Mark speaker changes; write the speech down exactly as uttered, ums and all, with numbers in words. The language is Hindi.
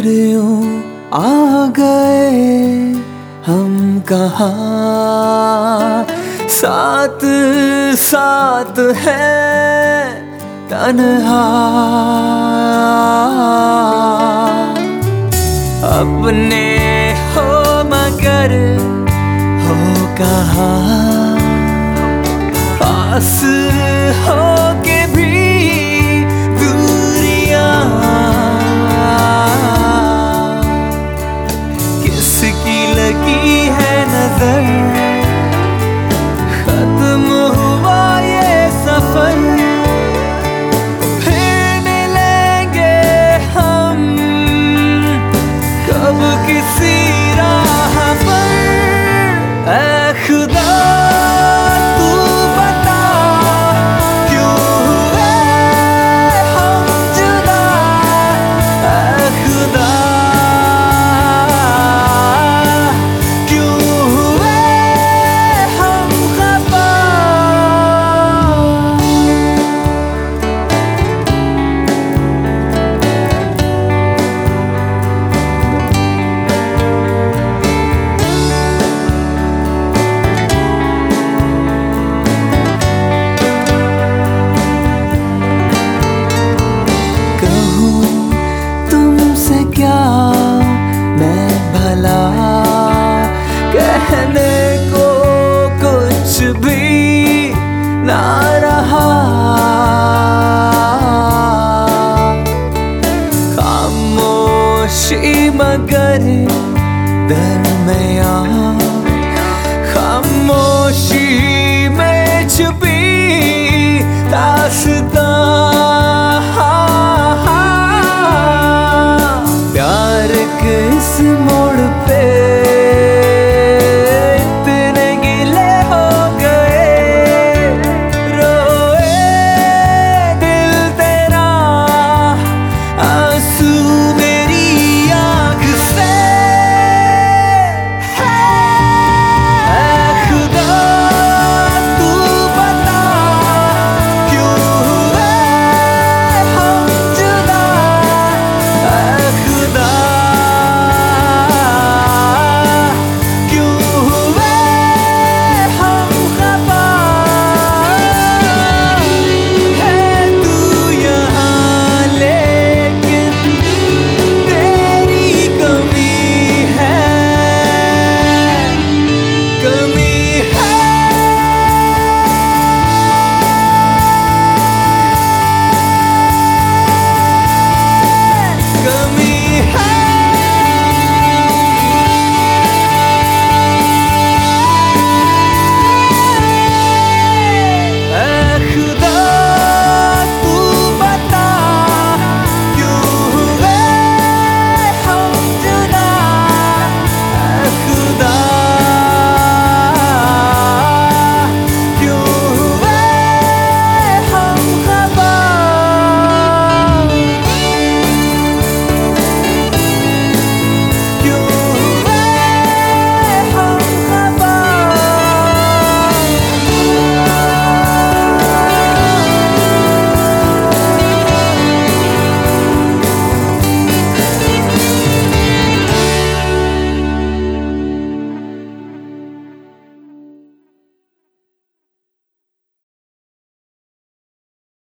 Speaker 1: फिर यूं आ गए हम कहाँ, साथ साथ है तन्हा। अपने हो मगर हो कहाँ, पास हो के भी दूरियां। किसकी लगी है नजर, खत्म हुआ ये सफर। फिर मिलेंगे हम कब किसी राह पर। ऐ खुदा तू बता क्यों हुए हम जुदा। ऐ खुदा क्यों हुए हम खफा। क्या मैं भला कहने को कुछ भी ना रहा। खामोशी मगर दरमियाँ, खामोशी में छुपी दास्तां।